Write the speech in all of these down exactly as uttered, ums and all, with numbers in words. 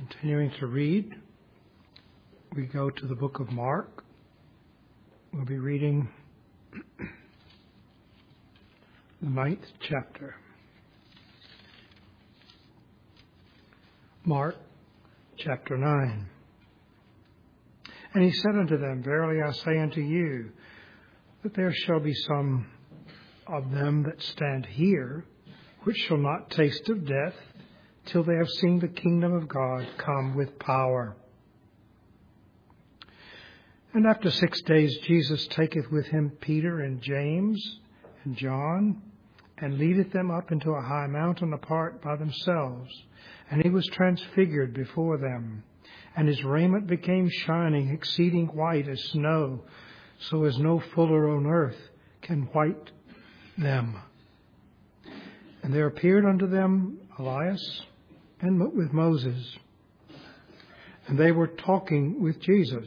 Continuing to read, we go to the book of Mark. We'll be reading the ninth chapter. Mark chapter nine. And he said unto them, Verily I say unto you, that there shall be some of them that stand here, which shall not taste of death, till they have seen the kingdom of God come with power. And after six days Jesus taketh with him Peter and James and John, and leadeth them up into a high mountain apart by themselves. And he was transfigured before them, and his raiment became shining, exceeding white as snow, so as no fuller on earth can white them. And there appeared unto them Elias and with Moses, and they were talking with Jesus.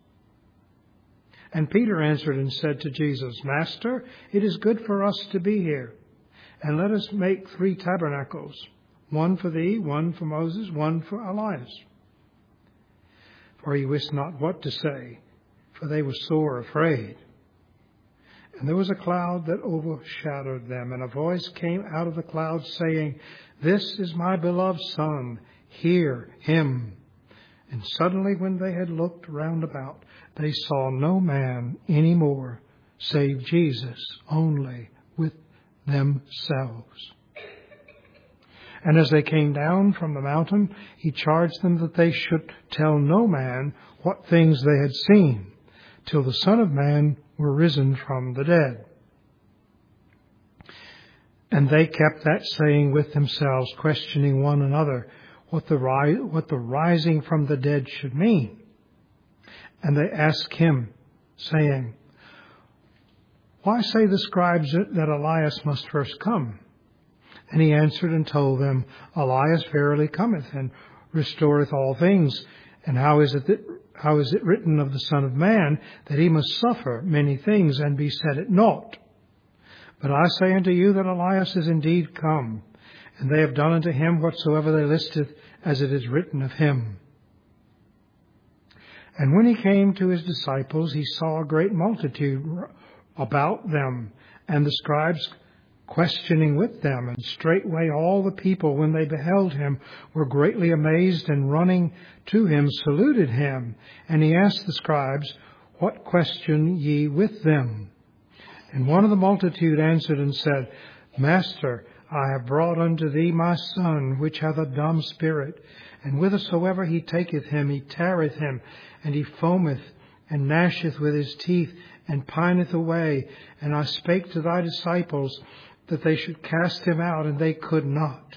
And Peter answered and said to Jesus, Master, it is good for us to be here, and let us make three tabernacles, one for thee, one for Moses, one for Elias. For he wist not what to say, for they were sore afraid. And there was a cloud that overshadowed them, and a voice came out of the cloud, saying, This is my beloved Son, hear him. And suddenly when they had looked round about, they saw no man any more, save Jesus only with themselves. And as they came down from the mountain, he charged them that they should tell no man what things they had seen, till the Son of Man were risen from the dead. And they kept that saying with themselves, questioning one another what the ri- what the rising from the dead should mean. And they asked him, saying, Why say the scribes that Elias must first come? And he answered and told them, Elias verily cometh, and restoreth all things. And how is it that, how is it written of the Son of Man, that he must suffer many things, and be set at naught? But I say unto you that Elias is indeed come, and they have done unto him whatsoever they listeth, as it is written of him. And when he came to his disciples, he saw a great multitude about them, and the scribes questioning with them. And straightway all the people, when they beheld him, were greatly amazed, and running to him saluted him. And he asked the scribes, What question ye with them? And one of the multitude answered and said, Master, I have brought unto thee my son, which hath a dumb spirit, and whithersoever he taketh him, he teareth him, and he foameth, and gnasheth with his teeth, and pineth away. And I spake to thy disciples that they should cast him out, and they could not.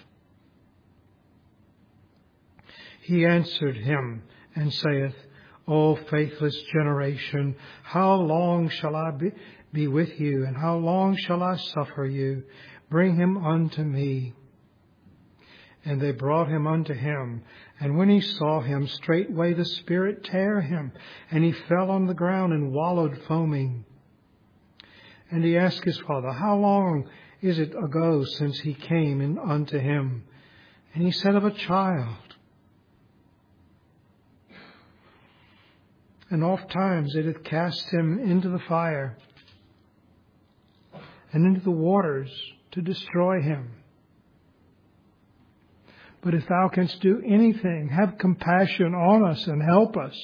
He answered him and saith, O faithless generation, how long shall I be, be with you, and how long shall I suffer you? Bring him unto me. And they brought him unto him. And when he saw him, straightway the spirit tare him, and he fell on the ground and wallowed foaming. And he asked his father, How long is it ago since he came in unto him? And he said, Of a child. And oft times it hath cast him into the fire, and into the waters, to destroy him. But if thou canst do anything, have compassion on us and help us.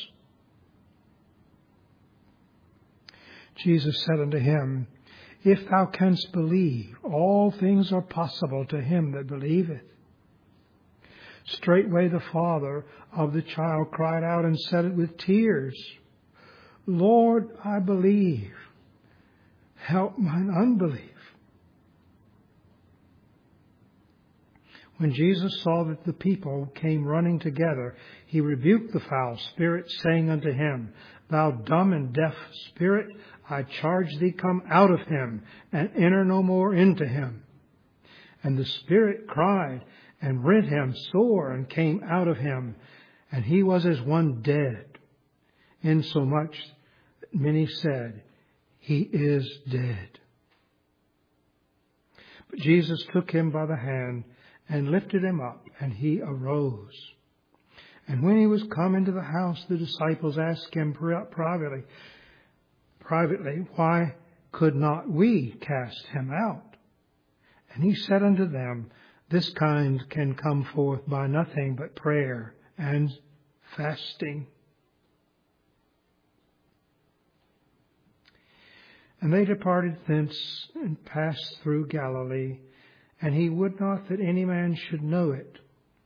Jesus said unto him, If thou canst believe, all things are possible to him that believeth. Straightway the father of the child cried out and said it with tears, Lord, I believe. Help mine unbelief. When Jesus saw that the people came running together, he rebuked the foul spirit, saying unto him, Thou dumb and deaf spirit, I charge thee, come out of him, and enter no more into him. And the spirit cried, and rent him sore, and came out of him. And he was as one dead, insomuch that many said, He is dead. But Jesus took him by the hand, and lifted him up, and he arose. And when he was come into the house, the disciples asked him privately, privately, why could not we cast him out? And he said unto them, this kind can come forth by nothing but prayer and fasting. And they departed thence and passed through Galilee, and he would not that any man should know it.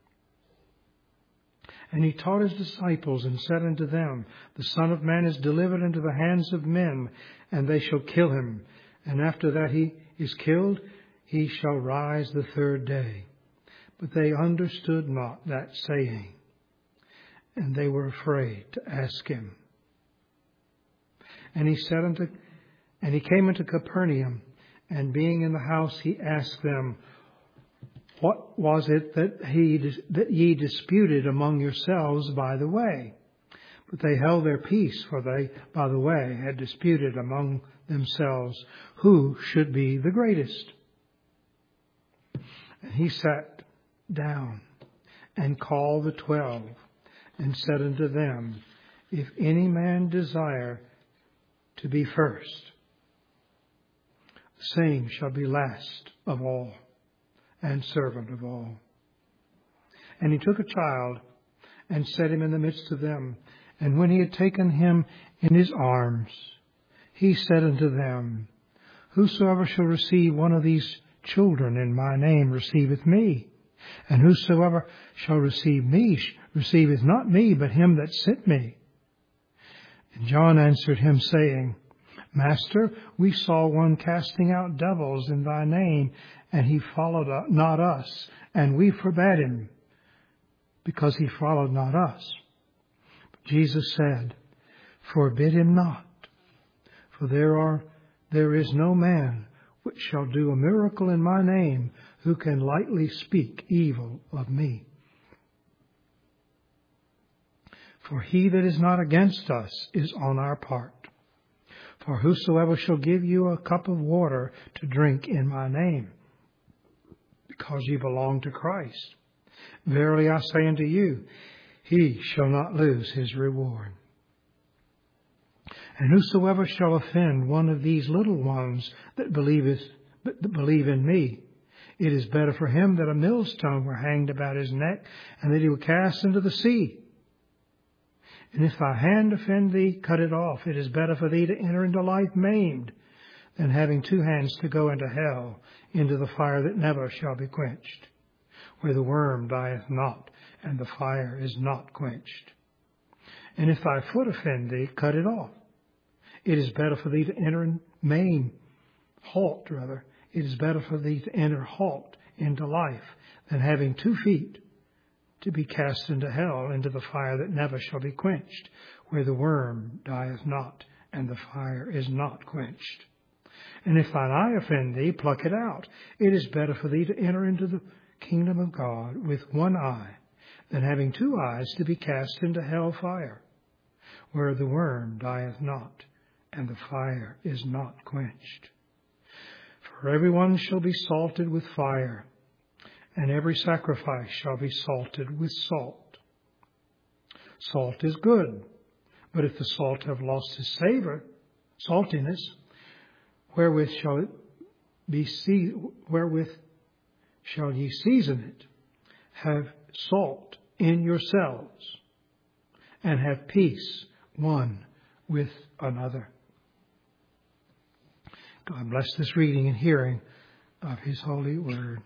And he taught his disciples and said unto them, the Son of Man is delivered into the hands of men, and they shall kill him. And after that he is killed, he shall rise the third day. But they understood not that saying, and they were afraid to ask him. And he said unto, and he came into Capernaum, and being in the house, he asked them, what was it that he that ye disputed among yourselves by the way? But they held their peace, for they, by the way, had disputed among themselves who should be the greatest. And he sat down and called the twelve, and said unto them, if any man desire to be first, the same shall be last of all, and servant of all. And he took a child, and set him in the midst of them. And when he had taken him in his arms, he said unto them, whosoever shall receive one of these children in my name receiveth me. And whosoever shall receive me receiveth not me, but him that sent me. And John answered him, saying, Master, we saw one casting out devils in thy name, and he followed not us, and we forbade him, because he followed not us. But Jesus said, forbid him not, for there are there is no man which shall do a miracle in my name, who can lightly speak evil of me. For he that is not against us is on our part. For whosoever shall give you a cup of water to drink in my name, because ye belong to Christ, verily I say unto you, he shall not lose his reward. And whosoever shall offend one of these little ones that believeth, that believe in me, it is better for him that a millstone were hanged about his neck, and that he were cast into the sea. And if thy hand offend thee, cut it off. It is better for thee to enter into life maimed, than having two hands to go into hell, into the fire that never shall be quenched, where the worm dieth not, and the fire is not quenched. And if thy foot offend thee, cut it off. It is better for thee to enter in maim, halt rather. It is better for thee to enter halt into life, than having two feet to be cast into hell, into the fire that never shall be quenched, where the worm dieth not, and the fire is not quenched. And if thine eye offend thee, pluck it out. It is better for thee to enter into the kingdom of God with one eye, than having two eyes to be cast into hell fire, where the worm dieth not, and the fire is not quenched. For every one shall be salted with fire, and every sacrifice shall be salted with salt. Salt is good, but if the salt have lost his savor, saltiness, wherewith shall it be see, wherewith shall ye season it? Have salt in yourselves, and have peace one with another. God bless this reading and hearing of his holy word.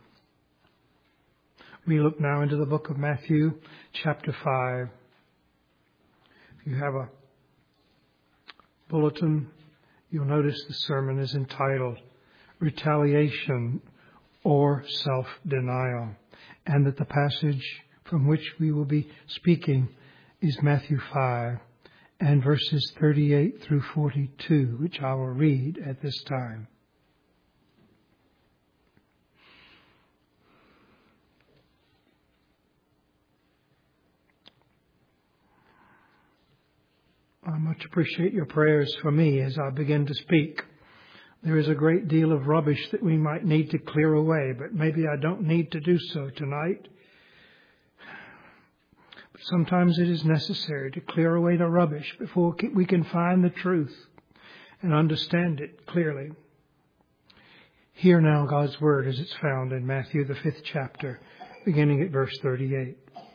We look now into the book of Matthew, chapter five. If you have a bulletin, you'll notice the sermon is entitled Retaliation or Self-Denial, and that the passage from which we will be speaking is Matthew five and verses thirty-eight through forty-two, which I will read at this time. I much appreciate your prayers for me as I begin to speak. There is a great deal of rubbish that we might need to clear away, but maybe I don't need to do so tonight. sometimes it is necessary to clear away the rubbish before we can find the truth and understand it clearly. Hear now God's word as it's found in Matthew, the fifth chapter, beginning at verse thirty-eight.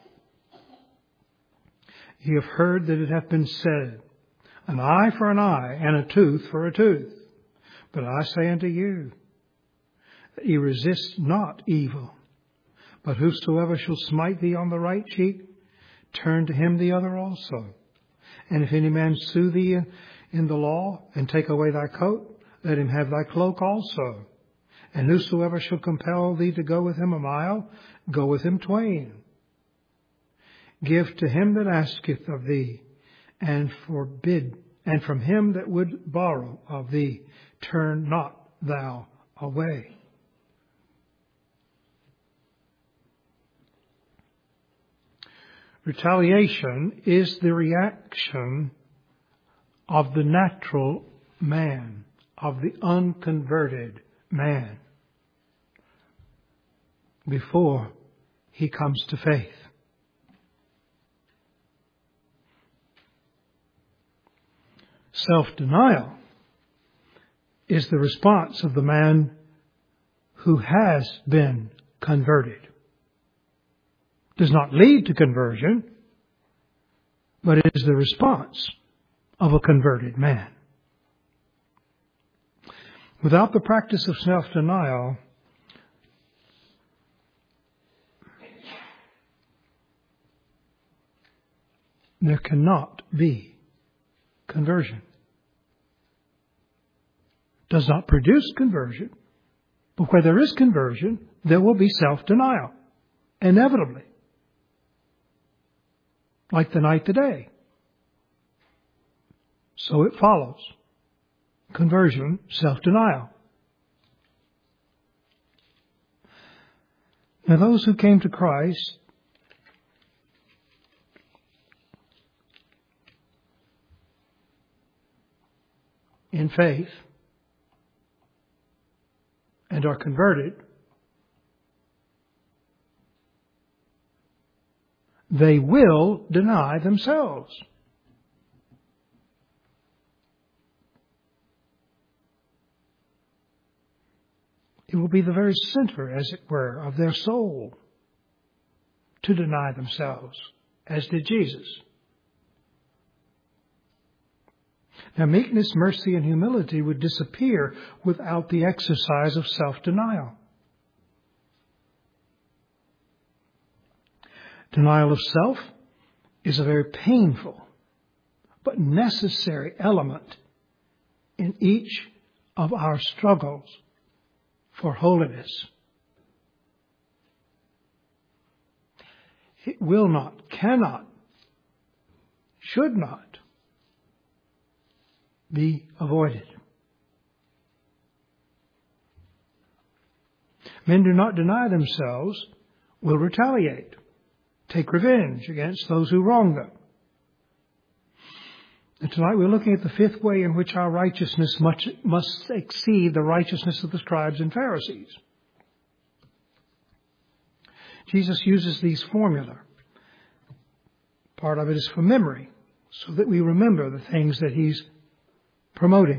Ye have heard that it hath been said, an eye for an eye, and a tooth for a tooth. But I say unto you, that ye resist not evil. But whosoever shall smite thee on the right cheek, turn to him the other also. And if any man sue thee in the law, and take away thy coat, let him have thy cloak also. And whosoever shall compel thee to go with him a mile, go with him twain. Give to him that asketh of thee, and forbid, and from him that would borrow of thee, turn not thou away. Retaliation is the reaction of the natural man, of the unconverted man, before he comes to faith. Self-denial is the response of the man who has been converted. Does not lead to conversion, but it is the response of a converted man. Without the practice of self-denial, there cannot be conversion. Does not produce conversion, but where there is conversion, there will be self-denial, inevitably. Like the night today. So it follows. Conversion, self-denial. Now those who came to Christ in faith and are converted, they will deny themselves. It will be the very center, as it were, of their soul to deny themselves, as did Jesus. Now, meekness, mercy, and humility would disappear without the exercise of self-denial. Denial of self is a very painful but necessary element in each of our struggles for holiness. It will not, cannot, should not be avoided. Men do not deny themselves, will retaliate, take revenge against those who wrong them. And tonight we're looking at the fifth way in which our righteousness much, must exceed the righteousness of the scribes and Pharisees. Jesus uses these formula. Part of it is for memory, so that we remember the things that he's promoting.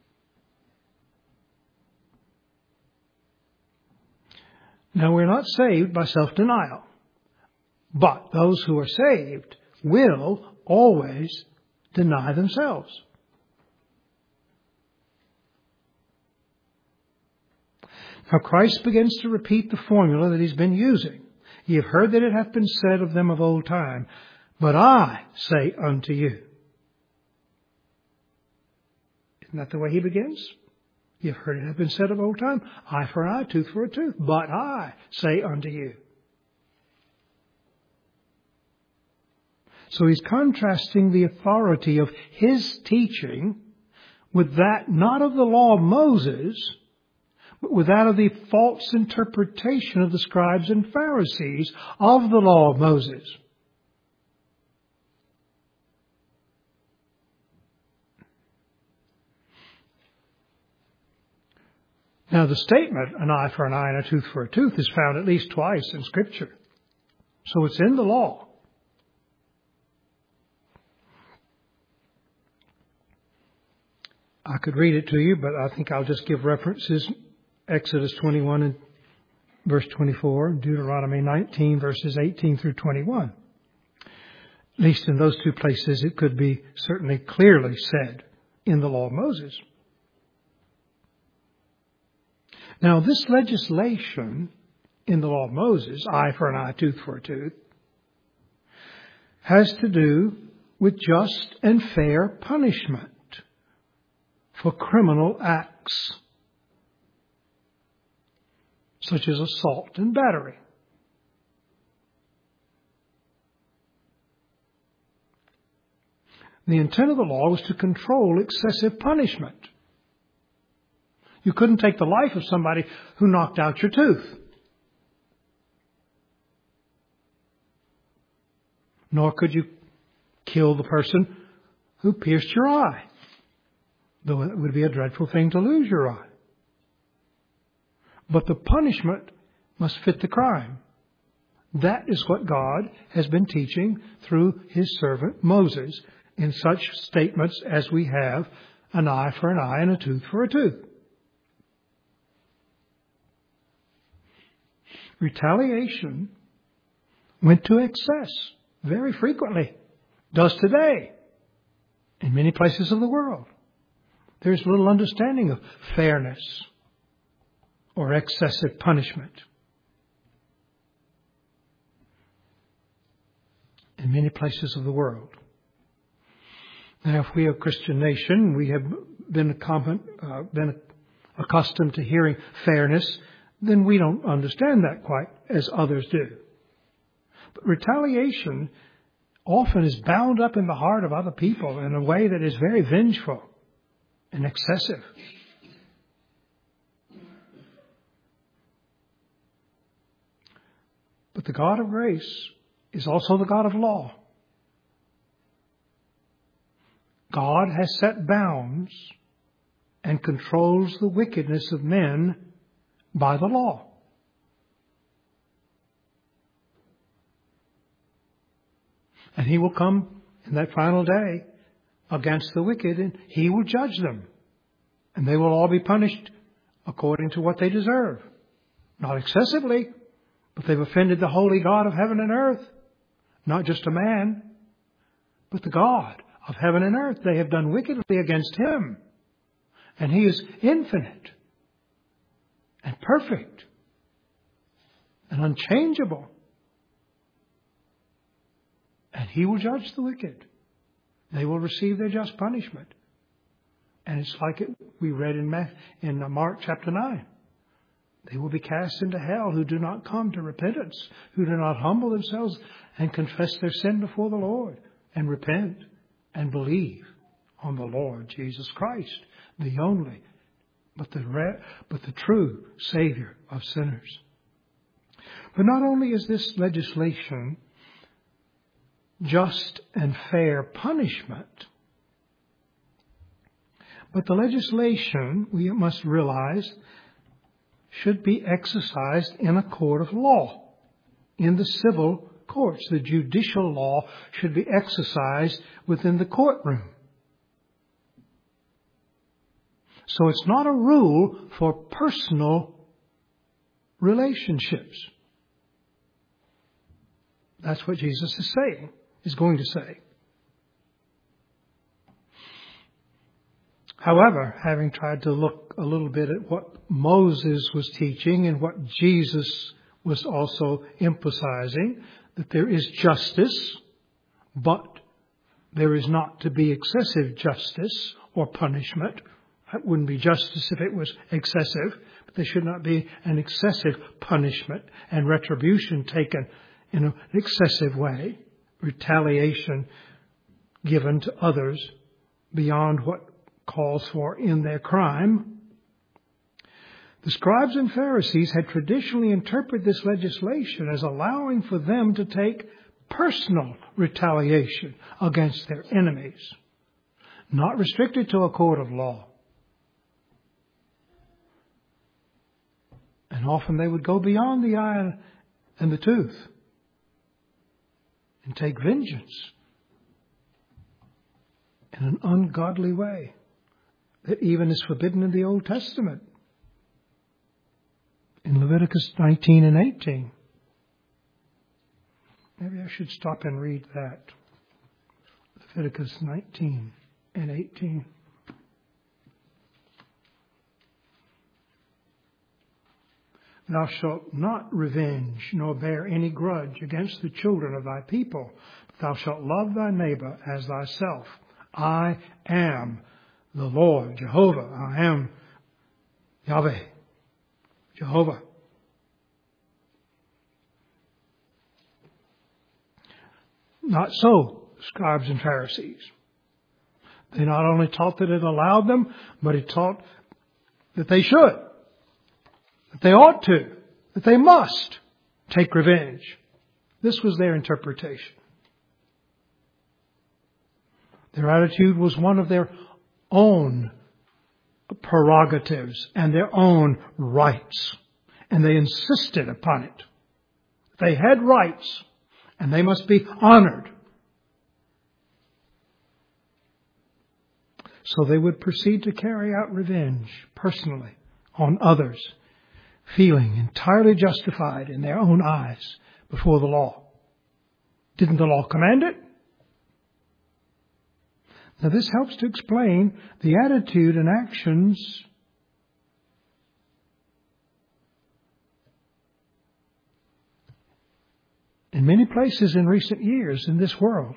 Now, we're not saved by self-denial, but those who are saved will always deny themselves. Now, Christ begins to repeat the formula that he's been using. Ye have heard that it hath been said of them of old time, but I say unto you. Isn't that the way he begins? You've heard it have been said of old time, eye for an eye, tooth for a tooth. But I say unto you. So he's contrasting the authority of his teaching with that not of the law of Moses, but with that of the false interpretation of the scribes and Pharisees of the law of Moses. Now, the statement, an eye for an eye and a tooth for a tooth, is found at least twice in Scripture. So it's in the law. I could read it to you, but I think I'll just give references. Exodus twenty-one and verse twenty-four, Deuteronomy nineteen, verses eighteen through twenty-one. At least in those two places, it could be certainly clearly said in the law of Moses. Now, this legislation in the law of Moses, eye for an eye, tooth for a tooth, has to do with just and fair punishment for criminal acts, such as assault and battery. The intent of the law was to control excessive punishment. You couldn't take the life of somebody who knocked out your tooth. Nor could you kill the person who pierced your eye, though it would be a dreadful thing to lose your eye. But the punishment must fit the crime. That is what God has been teaching through His servant Moses in such statements as we have an eye for an eye and a tooth for a tooth. Retaliation went to excess very frequently, does today in many places of the world. There's little understanding of fairness or excessive punishment. In many places of the world. Now, if we are a Christian nation, we have been, uh, been accustomed to hearing fairness, then we don't understand that quite as others do. But retaliation often is bound up in the heart of other people in a way that is very vengeful and excessive. But the God of grace is also the God of law. God has set bounds and controls the wickedness of men by the law. And He will come in that final day against the wicked, and He will judge them. And they will all be punished according to what they deserve. Not excessively, but they've offended the holy God of heaven and earth. Not just a man, but the God of heaven and earth. They have done wickedly against Him. And He is infinite and perfect and unchangeable. And He will judge the wicked. They will receive their just punishment. And it's like it we read in, in Mark chapter nine. They will be cast into hell who do not come to repentance, who do not humble themselves and confess their sin before the Lord and repent and believe on the Lord Jesus Christ, the only, but the, re- but the true Savior of sinners. But not only is this legislation just and fair punishment, but the legislation, we must realize, should be exercised in a court of law, in the civil courts. The judicial law should be exercised within the courtroom. So it's not a rule for personal relationships. That's what Jesus is saying, is going to say. However, having tried to look a little bit at what Moses was teaching and what Jesus was also emphasizing, that there is justice, but there is not to be excessive justice or punishment. That wouldn't be justice if it was excessive, but there should not be an excessive punishment and retribution taken in an excessive way, retaliation given to others beyond what calls for in their crime. The scribes and Pharisees had traditionally interpreted this legislation as allowing for them to take personal retaliation against their enemies, not restricted to a court of law. And often they would go beyond the eye and the tooth and take vengeance in an ungodly way that even is forbidden in the Old Testament. In Leviticus nineteen and eighteen. Maybe I should stop and read that. Leviticus nineteen and eighteen. Thou shalt not revenge, nor bear any grudge against the children of thy people. But thou shalt love thy neighbor as thyself. I am the Lord, Jehovah. I am Yahweh, Jehovah. Not so, scribes and Pharisees. They not only taught that it allowed them, but it taught that they should. That they ought to, that they must take revenge. This was their interpretation. Their attitude was one of their own prerogatives and their own rights. And they insisted upon it. They had rights and they must be honored. So they would proceed to carry out revenge personally on others, feeling entirely justified in their own eyes before the law. Didn't the law command it? Now this helps to explain the attitude and actions in many places in recent years in this world.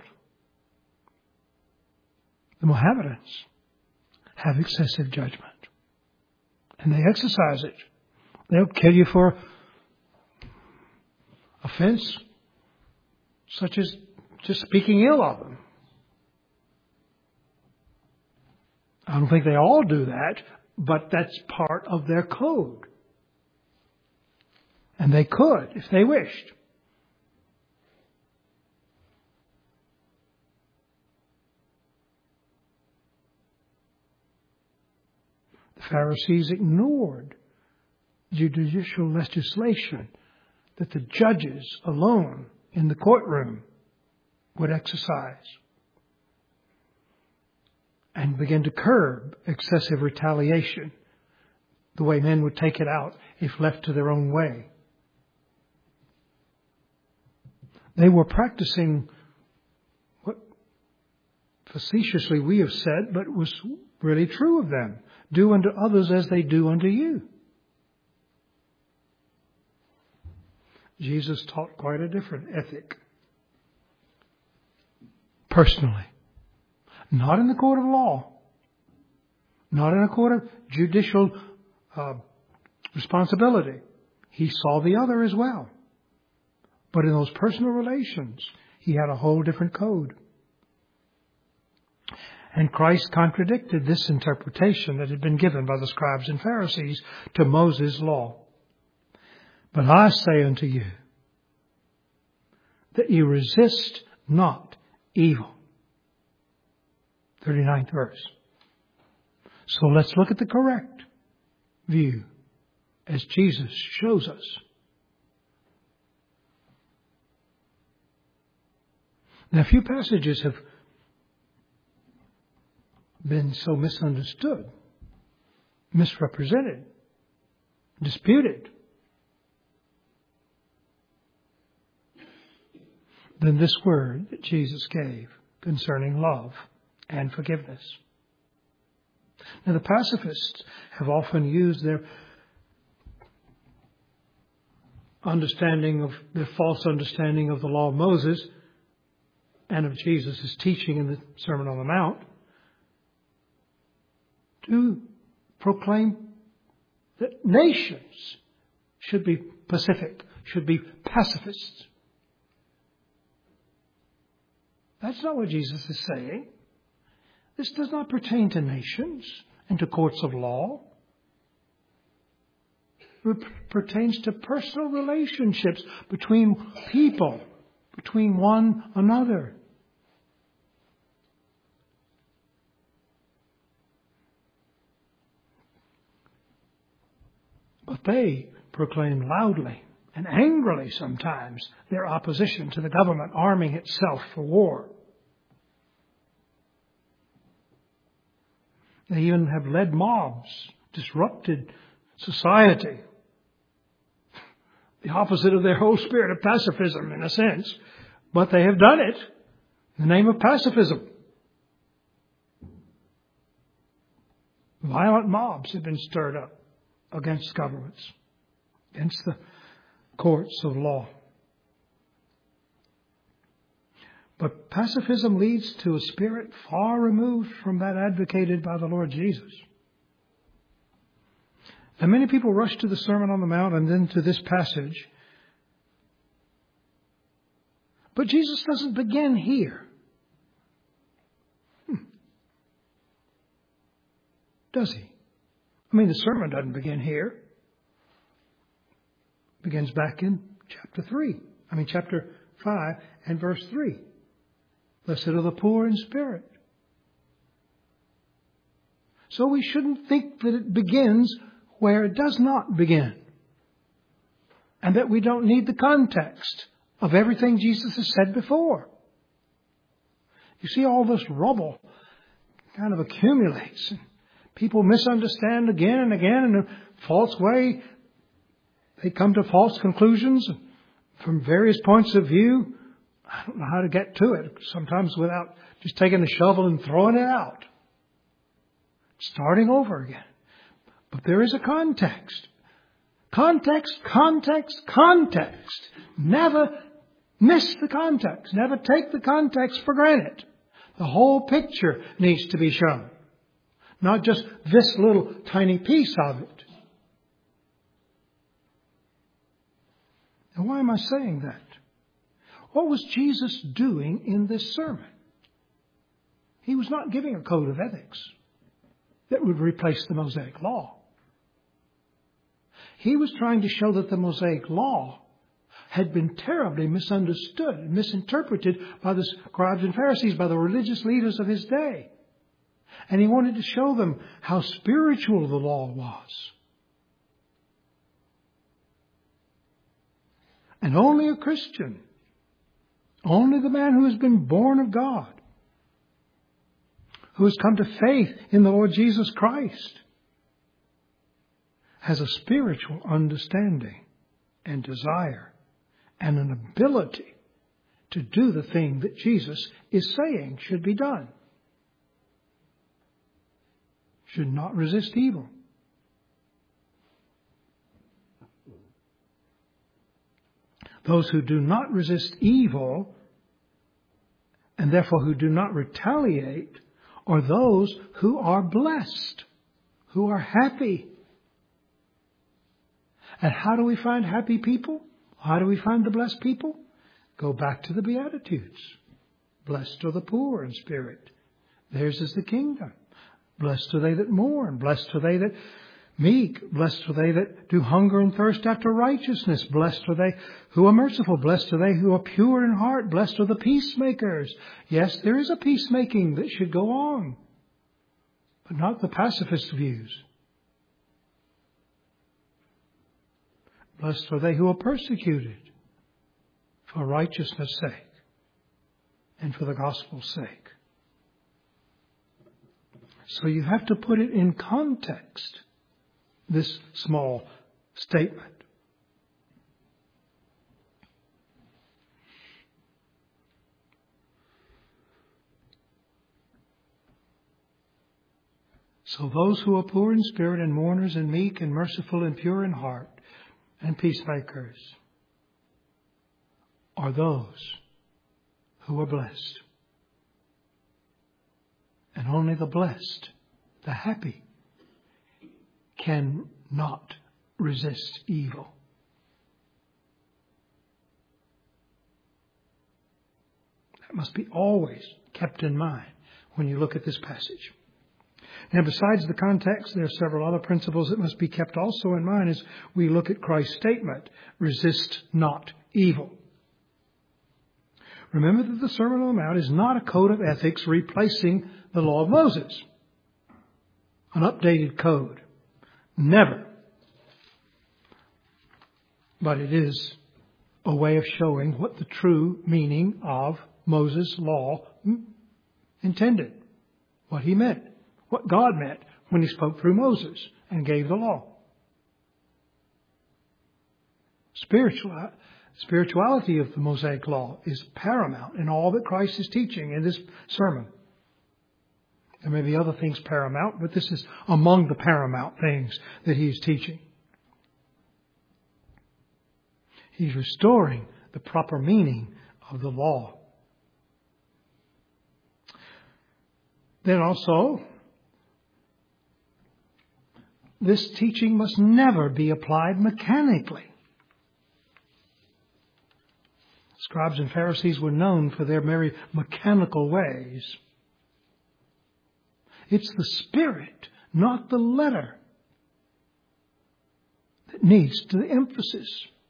The Mohammedans have excessive judgment. And they exercise it. They'll kill you for offense such as just speaking ill of them. I don't think they all do that, but that's part of their code. And they could if they wished. The Pharisees ignored judicial legislation that the judges alone in the courtroom would exercise and begin to curb excessive retaliation, the way men would take it out if left to their own way. They were practicing what facetiously we have said, but was really true of them. Do unto others as they do unto you. Jesus taught quite a different ethic. Personally. Not in the court of law. Not in a court of judicial uh, responsibility. He saw the other as well. But in those personal relations, he had a whole different code. And Christ contradicted this interpretation that had been given by the scribes and Pharisees to Moses' law. But I say unto you, that you resist not evil. thirty-ninth verse. So let's look at the correct view as Jesus shows us. Now, a few passages have been so misunderstood, misrepresented, disputed, than this word that Jesus gave concerning love and forgiveness. Now, the pacifists have often used their understanding of, their false understanding of the law of Moses and of Jesus' teaching in the Sermon on the Mount to proclaim that nations should be pacific, should be pacifists. That's not what Jesus is saying. This does not pertain to nations and to courts of law. It pertains to personal relationships between people, between one another. But they proclaim loudly and angrily sometimes their opposition to the government arming itself for war. They even have led mobs, disrupted society. The opposite of their whole spirit of pacifism, in a sense. But they have done it in the name of pacifism. Violent mobs have been stirred up against governments, against the courts of law. But pacifism leads to a spirit far removed from that advocated by the Lord Jesus. And many people rush to the Sermon on the Mount and then to this passage. But Jesus doesn't begin here. Hmm. Does he? I mean, the sermon doesn't begin here. It begins back in chapter three. I mean, chapter five and verse three. Blessed are the poor in spirit. So we shouldn't think that it begins where it does not begin. And that we don't need the context of everything Jesus has said before. You see, all this rubble kind of accumulates. And people misunderstand again and again in a false way. They come to false conclusions from various points of view. I don't know how to get to it. Sometimes without just taking a shovel and throwing it out. Starting over again. But there is a context. Context, context, context. Never miss the context. Never take the context for granted. The whole picture needs to be shown. Not just this little tiny piece of it. Now, why am I saying that? What was Jesus doing in this sermon? He was not giving a code of ethics that would replace the Mosaic Law. He was trying to show that the Mosaic Law had been terribly misunderstood and misinterpreted by the scribes and Pharisees, by the religious leaders of his day. And he wanted to show them how spiritual the law was. And only a Christian, only the man who has been born of God, who has come to faith in the Lord Jesus Christ, has a spiritual understanding and desire and an ability to do the thing that Jesus is saying should be done. Should not resist evil. Those who do not resist evil, and therefore who do not retaliate, are those who are blessed, who are happy. And how do we find happy people? How do we find the blessed people? Go back to the Beatitudes. Blessed are the poor in spirit. Theirs is the kingdom. Blessed are they that mourn. Blessed are they that meek. Blessed are they that do hunger and thirst after righteousness. Blessed are they who are merciful. Blessed are they who are pure in heart. Blessed are the peacemakers. Yes, there is a peacemaking that should go on, but not the pacifist views. Blessed are they who are persecuted for righteousness' sake and for the gospel's sake. So you have to put it in context, this small statement. So those who are poor in spirit and mourners and meek and merciful and pure in heart and peacemakers are those who are blessed. And only the blessed, the happy, can not resist evil. That must be always kept in mind when you look at this passage. Now, besides the context, there are several other principles that must be kept also in mind as we look at Christ's statement, resist not evil. Remember that the Sermon on the Mount is not a code of ethics replacing the law of Moses. An updated code. Never. But it is a way of showing what the true meaning of Moses' law intended. What he meant. what God meant when He spoke through Moses and gave the law. Spiritual, spirituality of the Mosaic Law is paramount in all that Christ is teaching in this sermon. There may be other things paramount, but this is among the paramount things that He is teaching. He's restoring the proper meaning of the law. Then also, this teaching must never be applied mechanically. Scribes and Pharisees were known for their very mechanical ways. It's the spirit, not the letter, that needs the emphasis.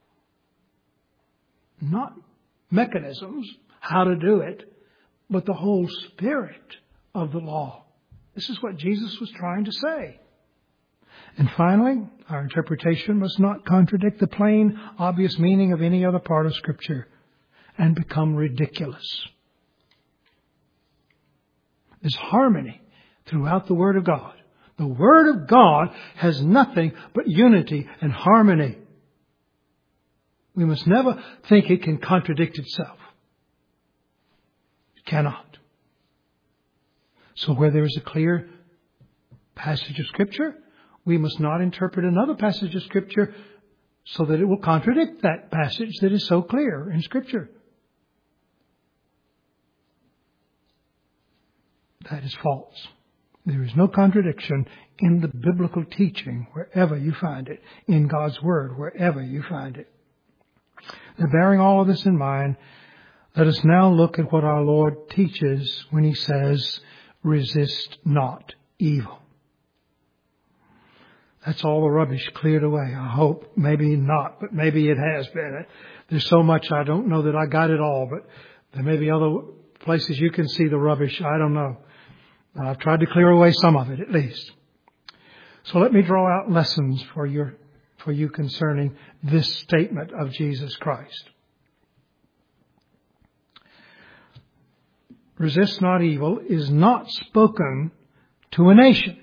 Not mechanisms, how to do it, but the whole spirit of the law. This is what Jesus was trying to say. And finally, our interpretation must not contradict the plain, obvious meaning of any other part of Scripture and become ridiculous. There's harmony throughout the Word of God. The Word of God has nothing but unity and harmony. We must never think it can contradict itself. It cannot. So where there is a clear passage of Scripture, we must not interpret another passage of Scripture so that it will contradict that passage that is so clear in Scripture. That is false. There is no contradiction in the biblical teaching wherever you find it, in God's Word wherever you find it. Now, bearing all of this in mind, let us now look at what our Lord teaches when He says, resist not evil. That's all the rubbish cleared away. I hope. Maybe not, but maybe it has been. There's so much I don't know that I got it all, but there may be other places you can see the rubbish. I don't know. But I've tried to clear away some of it at least. So let me draw out lessons for your for you concerning this statement of Jesus Christ. Resist not evil is not spoken to a nation.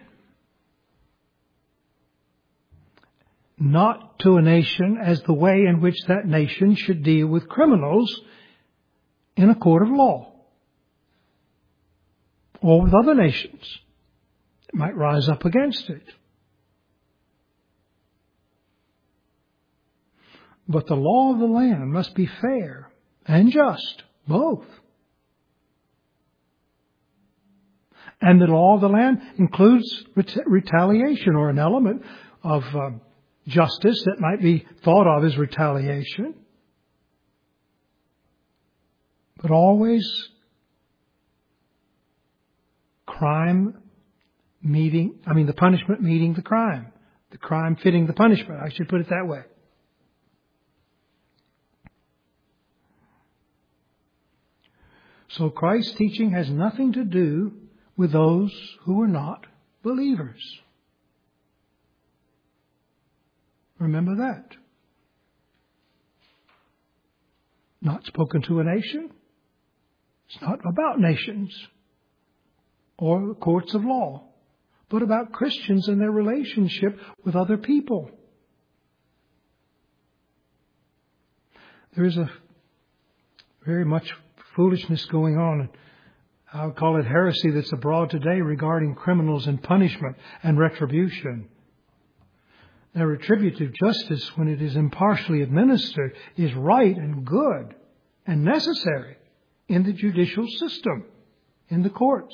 Not to a nation as the way in which that nation should deal with criminals in a court of law. Or with other nations that might rise up against it. But the law of the land must be fair and just, both. And the law of the land includes ret- retaliation or an element of uh, justice that might be thought of as retaliation. But always crime meeting, I mean the punishment meeting the crime. The crime fitting the punishment, I should put it that way. So Christ's teaching has nothing to do with those who are not believers. Remember that. Not spoken to a nation. It's not about nations or courts of law, but about Christians and their relationship with other people. There is a very much foolishness going on. I would call it heresy that's abroad today regarding criminals and punishment and retribution. Now, retributive justice, when it is impartially administered, is right and good and necessary in the judicial system, in the courts.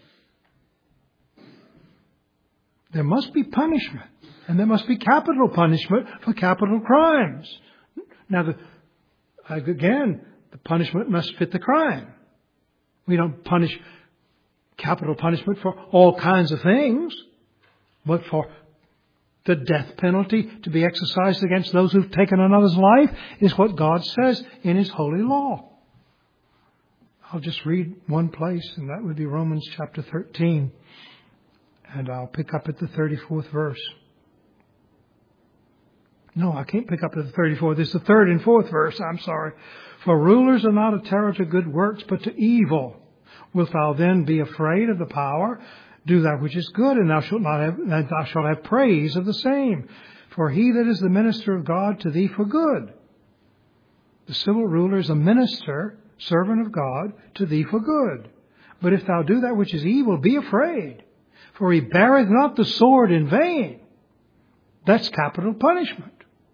There must be punishment, and there must be capital punishment for capital crimes. Now, the, again, the punishment must fit the crime. We don't punish capital punishment for all kinds of things, but for the death penalty to be exercised against those who've taken another's life is what God says in His holy law. I'll just read one place, and that would be Romans chapter thirteen. And I'll pick up at the thirty-fourth verse. No, I can't pick up at the thirty-fourth. It's the third and fourth verse. I'm sorry. For rulers are not a terror to good works, but to evil. Wilt thou then be afraid of the power? Do that which is good, and thou shalt not have, and thou shalt have praise of the same. For he that is the minister of God to thee for good. The civil ruler is a minister, servant of God, to thee for good. But if thou do that which is evil, be afraid. For he beareth not the sword in vain. That's capital punishment.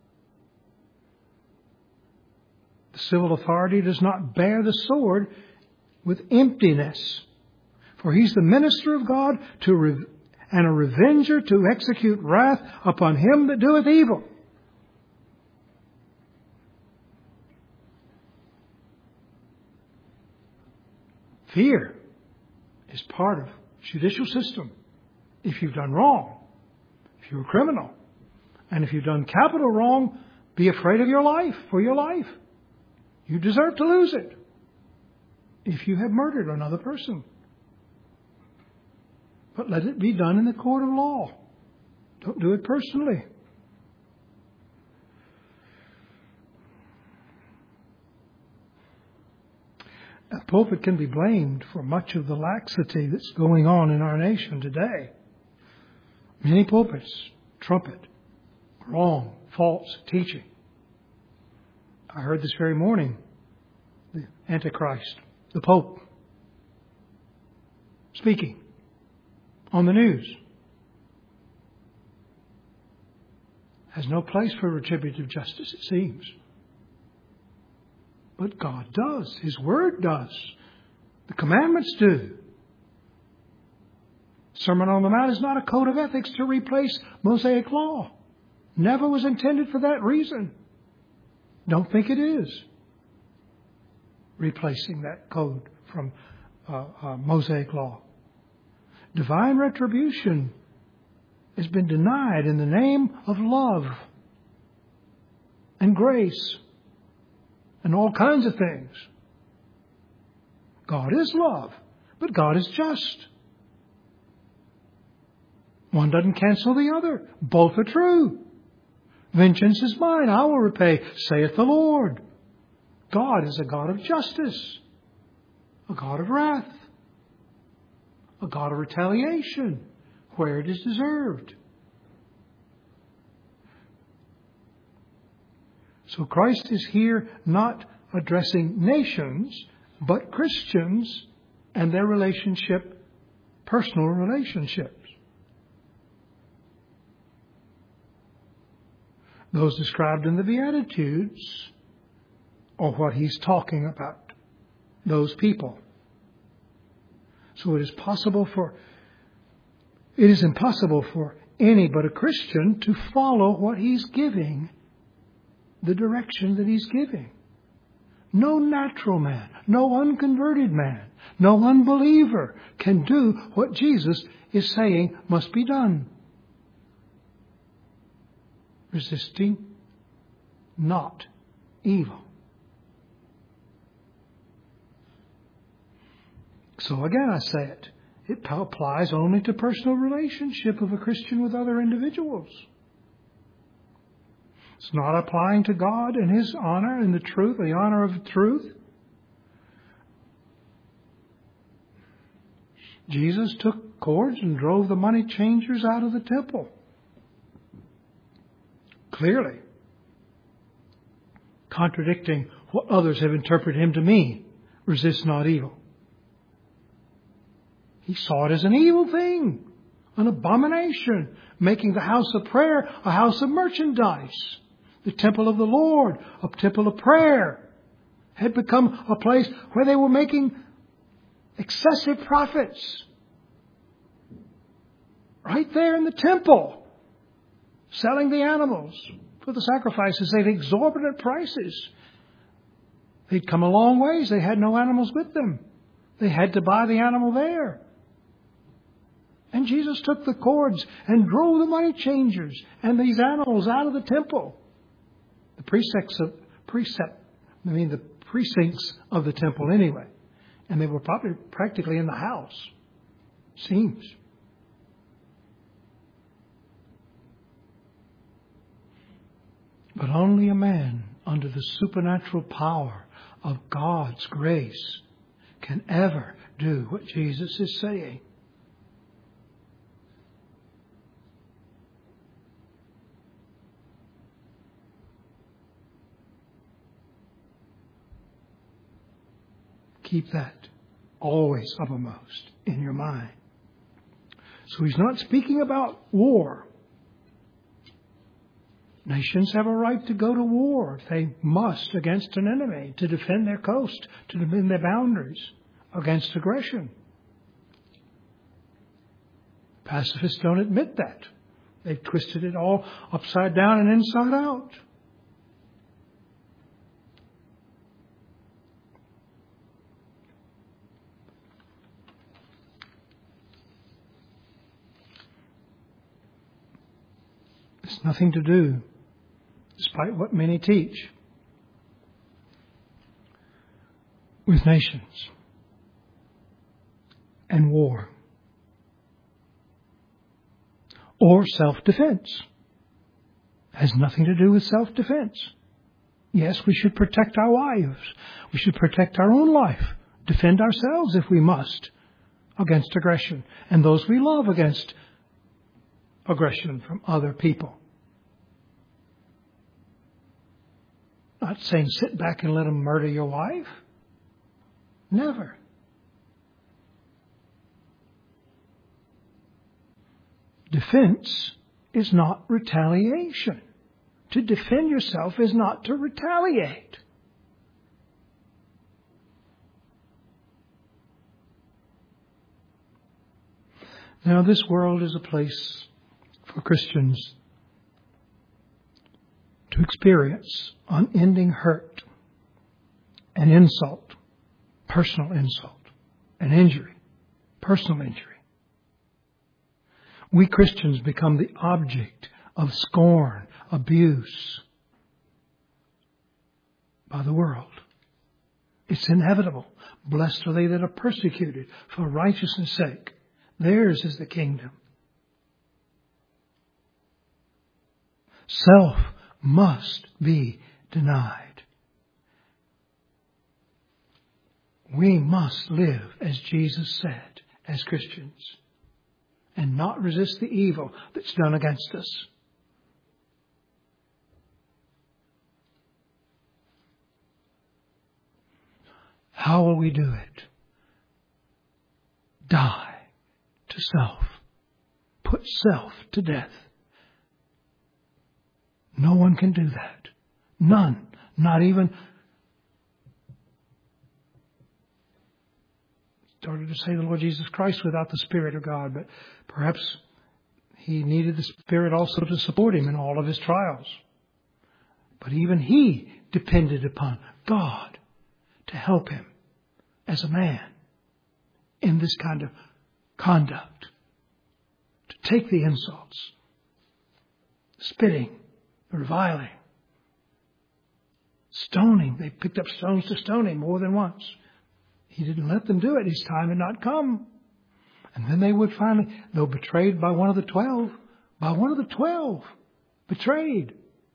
The civil authority does not bear the sword with emptiness. For he's the minister of God to re- and a revenger to execute wrath upon him that doeth evil. Fear is part of the judicial system. If you've done wrong, if you're a criminal, and if you've done capital wrong, be afraid of your life, for your life. You deserve to lose it if you have murdered another person. But let it be done in the court of law. Don't do it personally. A pulpit can be blamed for much of the laxity that's going on in our nation today. Many pulpits trumpet wrong, false teaching. I heard this very morning, the Antichrist, the Pope, speaking on the news. Has no place for retributive justice, it seems. But God does. His Word does. The commandments do. Sermon on the Mount is not a code of ethics to replace Mosaic law. Never was intended for that reason. Don't think it is. Replacing that code from uh, uh, Mosaic law. Divine retribution has been denied in the name of love and grace and all kinds of things. God is love, but God is just. One doesn't cancel the other. Both are true. Vengeance is mine, I will repay, saith the Lord. God is a God of justice, a God of wrath, a God of retaliation where it is deserved. So Christ is here not addressing nations, but Christians and their relationship, personal relationships. Those described in the Beatitudes are what he's talking about, those people. So it is possible for, it is impossible for any but a Christian to follow what he's giving, the direction that he's giving. No natural man, no unconverted man, no unbeliever can do what Jesus is saying must be done. Resisting not evil. So again I say it, it applies only to personal relationship of a Christian with other individuals. It's not applying to God and His honor and the truth, the honor of the truth. Jesus took cords and drove the money changers out of the temple. Clearly contradicting what others have interpreted Him to mean. Resist not evil. He saw it as an evil thing, an abomination, making the house of prayer a house of merchandise. The temple of the Lord, a temple of prayer, had become a place where they were making excessive profits. Right there in the temple. Selling the animals for the sacrifices at exorbitant prices. They'd come a long ways. They had no animals with them. They had to buy the animal there. And Jesus took the cords and drove the money changers and these animals out of the temple. The precincts of precept, I mean the precincts of the temple anyway. And they were probably practically in the house. Seems. But only a man under the supernatural power of God's grace can ever do what Jesus is saying. Keep that always uppermost in your mind. So he's not speaking about war. Nations have a right to go to war if they must against an enemy, to defend their coast, to defend their boundaries against aggression. Pacifists don't admit that. They've twisted it all upside down and inside out. It's nothing to do, despite what many teach, with nations and war or self-defense. Has nothing to do with self-defense. Yes, we should protect our wives. We should protect our own life. Defend ourselves if we must against aggression, and those we love against aggression from other people. Not saying sit back and let them murder your wife. Never. Defense is not retaliation. To defend yourself is not to retaliate. Now, this world is a place for Christians to experience unending hurt and insult, personal insult and injury, personal injury. We Christians become the object of scorn, abuse by the world. It's inevitable. Blessed are they that are persecuted for righteousness' sake. Theirs is the kingdom. Self must be denied. We must live as Jesus said, as Christians, and not resist the evil that's done against us. How will we do it? Die to self. Put self to death. No one can do that. None. Not even. Started to say the Lord Jesus Christ without the Spirit of God, but perhaps he needed the Spirit also to support him in all of his trials. But even he depended upon God to help him as a man in this kind of conduct. To take the insults, spitting, reviling, stoning. They picked up stones to stone him more than once. He didn't let them do it. His time had not come. And then they would finally, though betrayed by one of the twelve, by one of the twelve, betrayed.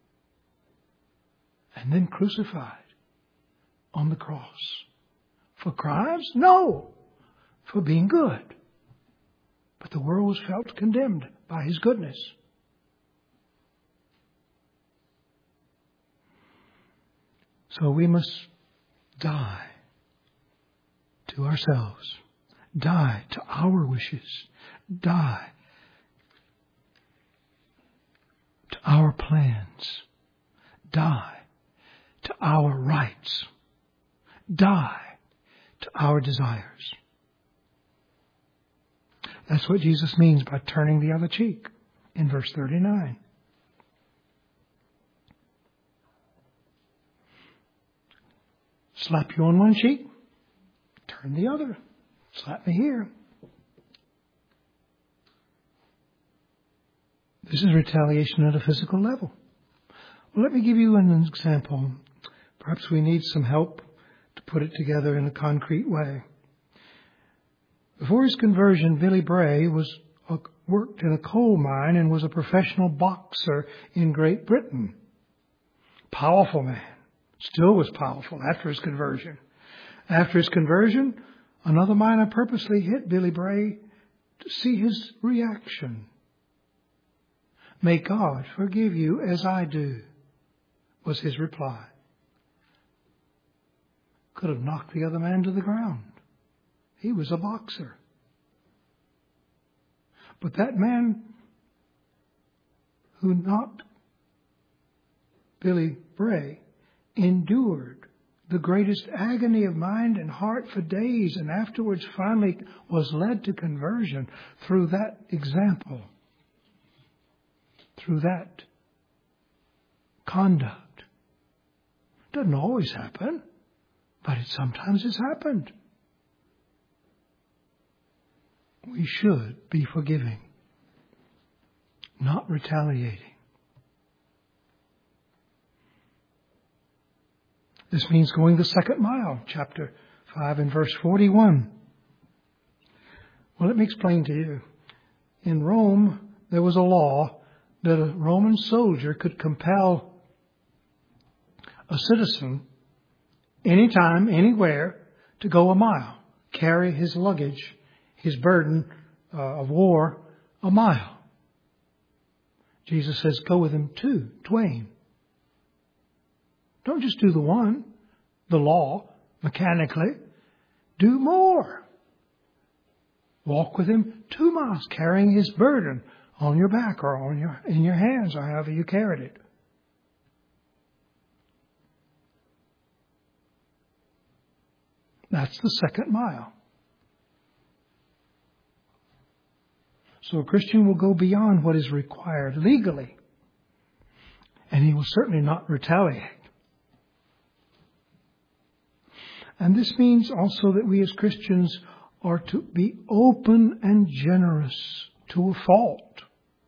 And then crucified on the cross. For crimes? No. For being good. But the world was felt condemned by his goodness. So we must die to ourselves. Die to our wishes. Die to our plans. Die to our rights. Die to our desires. That's what Jesus means by turning the other cheek in verse thirty-nine. Slap you on one cheek, turn the other. Slap me here. This is retaliation at a physical level. Well, let me give you an example. Perhaps we need some help to put it together in a concrete way. Before his conversion, Billy Bray was uh, worked in a coal mine and was a professional boxer in Great Britain. Powerful man. Still was powerful after his conversion. After his conversion, another miner purposely hit Billy Bray to see his reaction. May God forgive you as I do, was his reply. could have knocked the other man to the ground. He was a boxer. But that man who knocked Billy Bray endured the greatest agony of mind and heart for days, and afterwards finally was led to conversion through that example, through that conduct. Doesn't always happen, but it sometimes has happened. We should be forgiving, not retaliating. This means going the second mile, chapter five and verse forty-one. Well, let me explain to you. In Rome, there was a law that a Roman soldier could compel a citizen anytime, anywhere, to go a mile, carry his luggage, his burden uh, of war, a mile. Jesus says, go with him two, twain. Don't just do the one, the law, mechanically. Do more. Walk with him two miles, carrying his burden on your back or on your in your hands, or however you carried it. That's the second mile. So a Christian will go beyond what is required legally, and he will certainly not retaliate. And this means also that we as Christians are to be open and generous to a fault.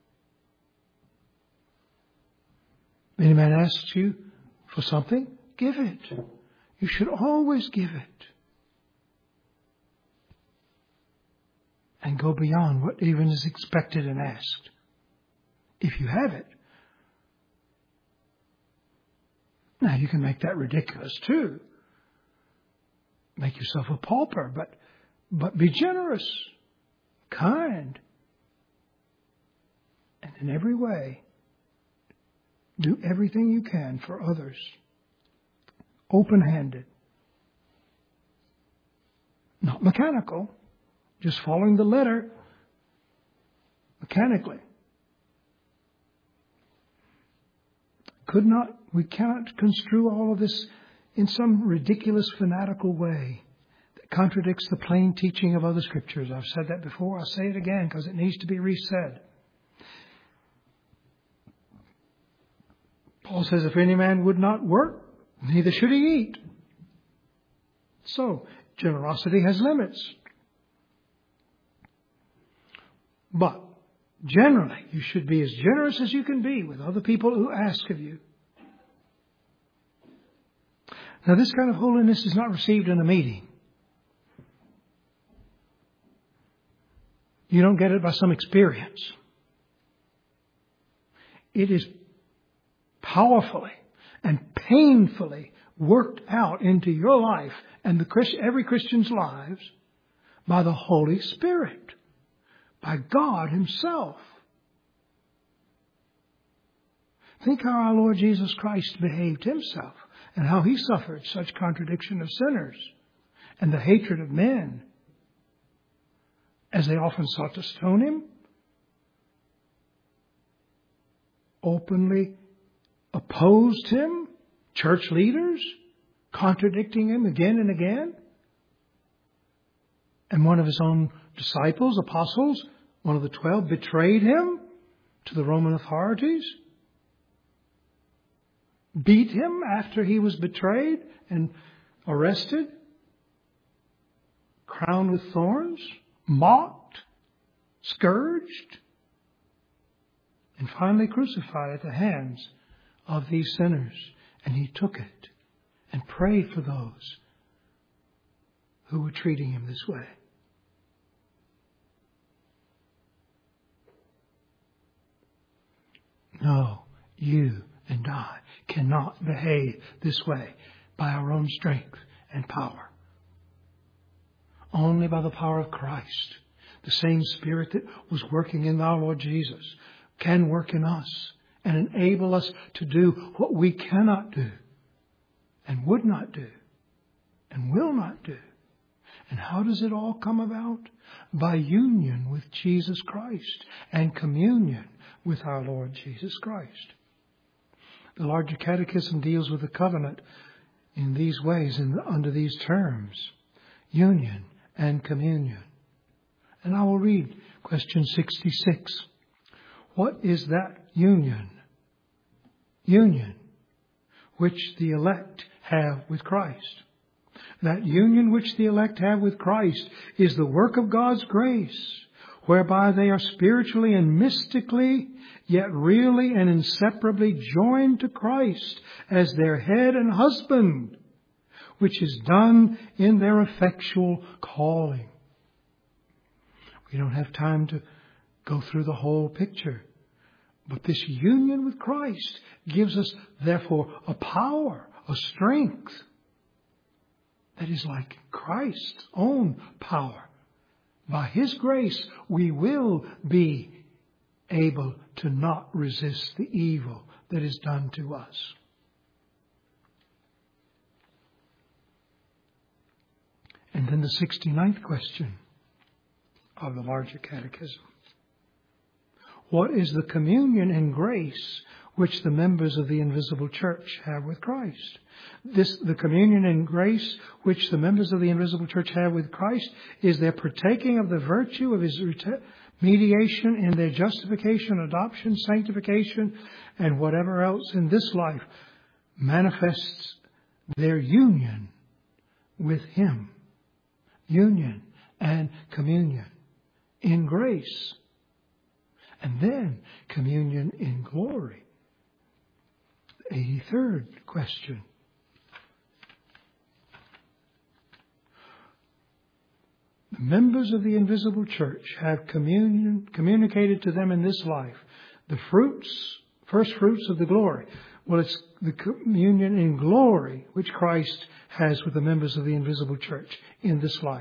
Any man asks you for something, give it. You should always give it. And go beyond what even is expected and asked. If you have it. Now you can make that ridiculous too. Make yourself a pauper, but but be generous, kind, and in every way, do everything you can for others. Open-handed. Not mechanical, just following the letter mechanically. Could not, we cannot construe all of this in some ridiculous fanatical way that contradicts the plain teaching of other scriptures. I've said that before. I'll say it again because it needs to be resaid. Paul says, if any man would not work, neither should he eat. So, generosity has limits. But, generally, you should be as generous as you can be with other people who ask of you. Now, this kind of holiness is not received in a meeting. You don't get it by some experience. It is powerfully and painfully worked out into your life and the Christ, every Christian's lives by the Holy Spirit, by God Himself. Think how our Lord Jesus Christ behaved Himself and how He suffered such contradiction of sinners and the hatred of men as they often sought to stone Him, openly opposed Him, church leaders contradicting Him again and again. And one of His own disciples, apostles, one of the twelve, betrayed Him to the Roman authorities, beat Him after He was betrayed and arrested, crowned with thorns, mocked, scourged, and finally crucified at the hands of these sinners. And He took it and prayed for those who were treating Him this way. No, you and I cannot behave this way by our own strength and power. Only by the power of Christ. The same Spirit that was working in our Lord Jesus can work in us and enable us to do what we cannot do and would not do and will not do. And how does it all come about? By union with Jesus Christ and communion with our Lord Jesus Christ. The larger catechism deals with the covenant in these ways, in, under these terms: union and communion. And I will read question sixty-six. What is that union? Union which the elect have with Christ. That union which the elect have with Christ is the work of God's grace, whereby they are spiritually and mystically, yet really and inseparably joined to Christ as their head and husband, which is done in their effectual calling. We don't have time to go through the whole picture, but this union with Christ gives us, therefore, a power, a strength that is like Christ's own power. By His grace, we will be able to not resist the evil that is done to us. And then the sixty-ninth question of the larger catechism. What is the communion and grace which the members of the invisible church have with Christ? This, the communion and grace which the members of the invisible church have with Christ is their partaking of the virtue of His mediation in their justification, adoption, sanctification, and whatever else in this life manifests their union with Him. Union and communion in grace. And then communion in glory. eighty-third question. The members of the invisible church have communion communicated to them in this life the fruits, first fruits of the glory. Well, it's the communion in glory which Christ has with the members of the invisible church in this life.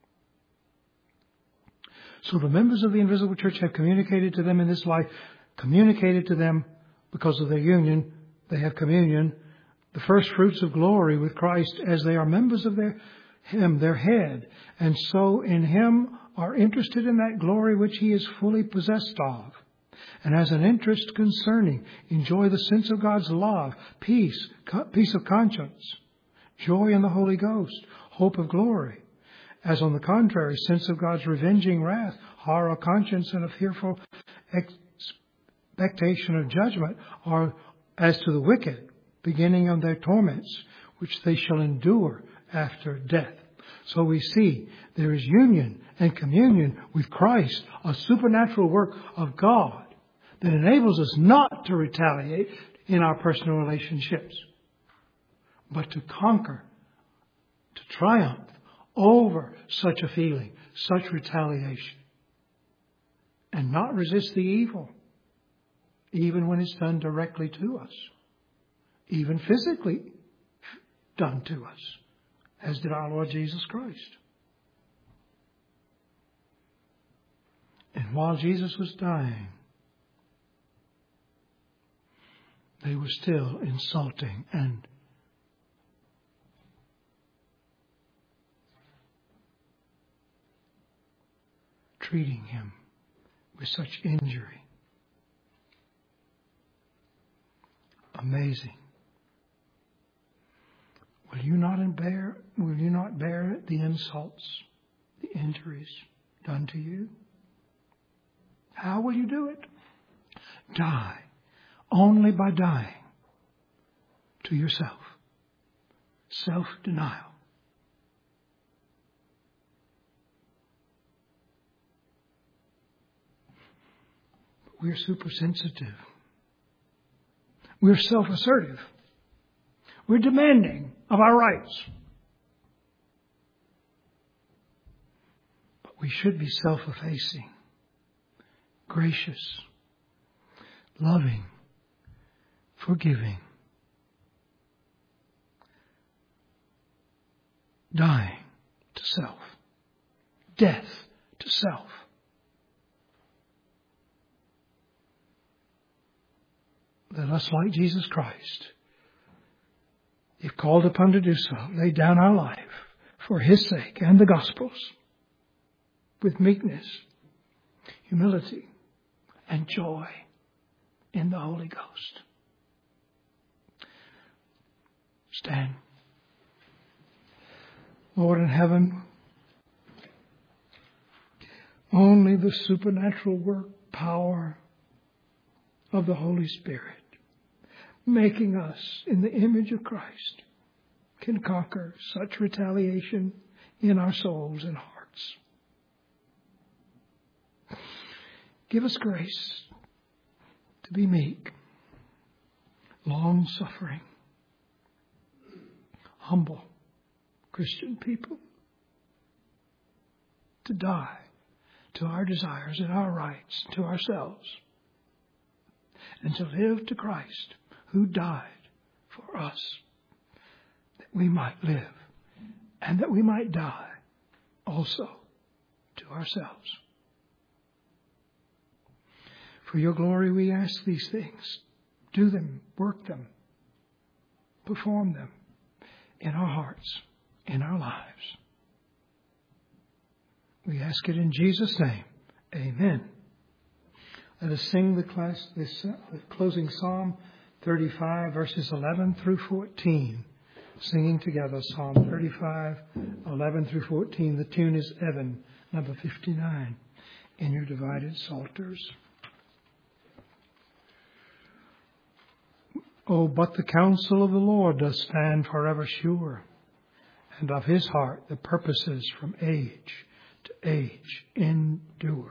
So the members of the invisible church have communicated to them in this life, communicated to them because of their union. They have communion, the first fruits of glory with Christ as they are members of their Him, their head. And so in Him are interested in that glory which He is fully possessed of. And as an interest concerning, enjoy the sense of God's love, peace, co- peace of conscience, joy in the Holy Ghost, hope of glory. As on the contrary, sense of God's revenging wrath, horror of conscience, and a fearful expectation of judgment are as to the wicked, beginning of their torments, which they shall endure after death. So we see there is union and communion with Christ, a supernatural work of God that enables us not to retaliate in our personal relationships, but to conquer, to triumph over such a feeling, such retaliation, and not resist the evil, even when it's done directly to us, even physically done to us, as did our Lord Jesus Christ. And while Jesus was dying, they were still insulting and treating Him with such injury. Amazing. Will you not bear, will you not bear the insults, the injuries done to you? How will you do it? Die. Only by dying to yourself. Self-denial. We're supersensitive. We're self-assertive. We're demanding of our rights. But we should be self-effacing, gracious, loving, forgiving, dying to self, death to self. Let us, like Jesus Christ, if called upon to do so, lay down our life for His sake and the gospel's with meekness, humility, and joy in the Holy Ghost. Stand. Lord in heaven, only the supernatural work, power of the Holy Spirit, making us in the image of Christ, can conquer such retaliation in our souls and hearts. Give us grace to be meek, long-suffering, humble Christian people, to die to our desires and our rights, to ourselves, and to live to Christ, who died for us, that we might live and that we might die also to ourselves. For your glory we ask these things. Do them, work them, perform them in our hearts, in our lives. We ask it in Jesus' name. Amen. Let us sing the, class, this, uh, the closing Psalm thirty-five, verses eleven through fourteen. Singing together Psalm thirty-five, eleven through fourteen. The tune is Evan, number fifty-nine, in your divided psalters. Oh, but the counsel of the Lord does stand forever sure, and of His heart the purposes from age to age endure.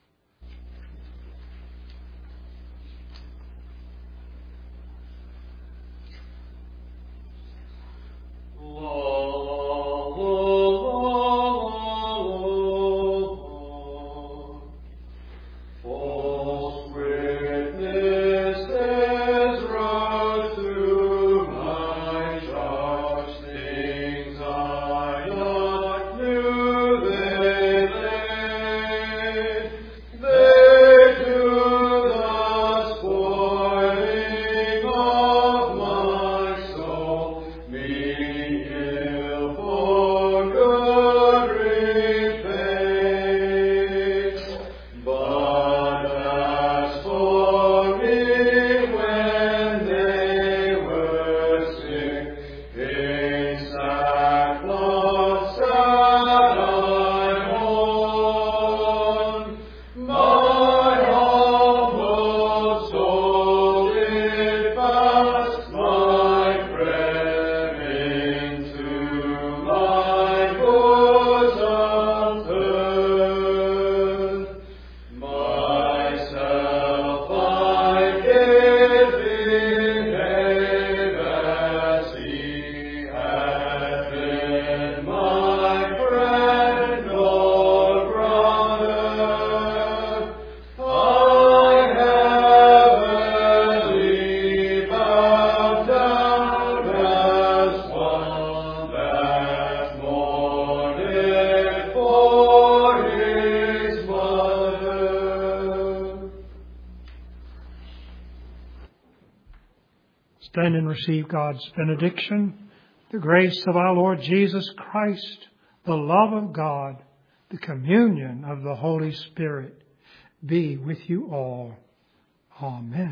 Stand and receive God's benediction. The grace of our Lord Jesus Christ, the love of God, the communion of the Holy Spirit be with you all. Amen.